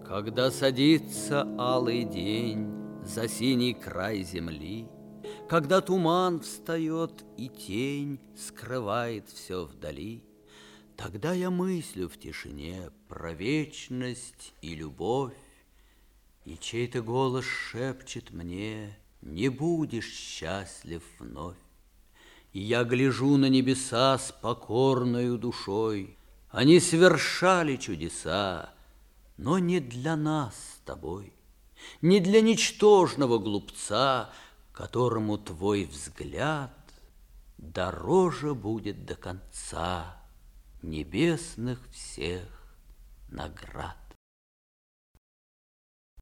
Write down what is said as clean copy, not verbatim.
Когда садится алый день за синий край земли, когда туман встает и тень скрывает все вдали, тогда я мыслю в тишине про вечность и любовь, и чей-то голос шепчет мне: не будешь счастлив вновь. И я гляжу на небеса с покорною душой. Они совершали чудеса, но не для нас с тобой, не для ничтожного глупца, которому твой взгляд дороже будет до конца небесных всех наград.